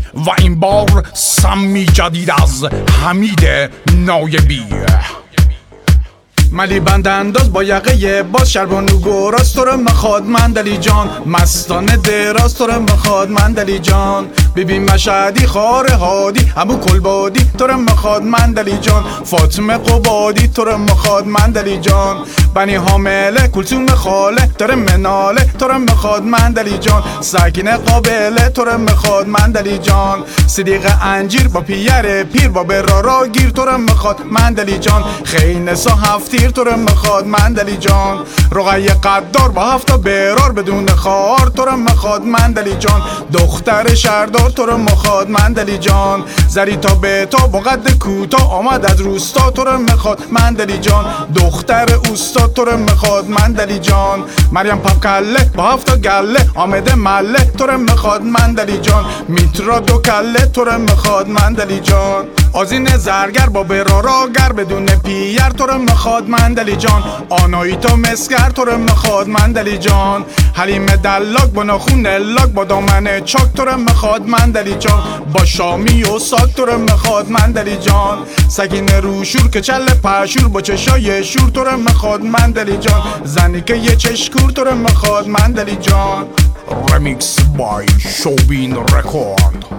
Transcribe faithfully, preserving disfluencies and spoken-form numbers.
و این بار سمی جدید از حمید نایبی. ملی بند انداز با یقه باز شربانو گراز تو رو مخواد مندلی جان، مستانه دراز تو رو مخواد مندلی جان. ببین مشهدی خار هادی ابو کلبادی تو رو مخواد مندلی جان، فاطمه قبادی تو رو مخواد مندلی جان. بنی حامله کلثوم خاله داره مناله تو رو مخواد مندلی جان، سکینه قابله تو رو مخواد مندلی جان. صدیق انجیر با پیر پیر با برارا گیر تو رو مخواد مندلی جان، خینسا هفتی تو رو مخواد مندلی جان. رقیه قدار با هفتا برار بدون خار تو رو مخواد مندلی جان، دختر شهردار تو رو مخواد مندلی جان. زری تا به تا با قد کوتاه آمد از روستا تو رو مخواد مندلی جان، دختر اوستا تو رو مخواد مندلی جان. مریم پاپکله با هفتا گله آمده مله تو رو مخواد مندلی جان، میترا دو کله تو رو مخواد مندلی جان. آذین زرگر با برارا گر بدون پیر تو رو مخواد مندلی جان، آنایتا مسگر تو رو مخواد مندلی جان. حلیم دلاک با ناخون لاک با دامن چاک تو رو مخواد مندلی جان، با شامی و ساک تو رو مخواد مندلی جان. سگین روشور که چل پشور با چشای شور تو رو مخواد مندلی جان، زنی که یه چشکور تو رو مخواد مندلی جان. رمیکس بای شوبین رکورد.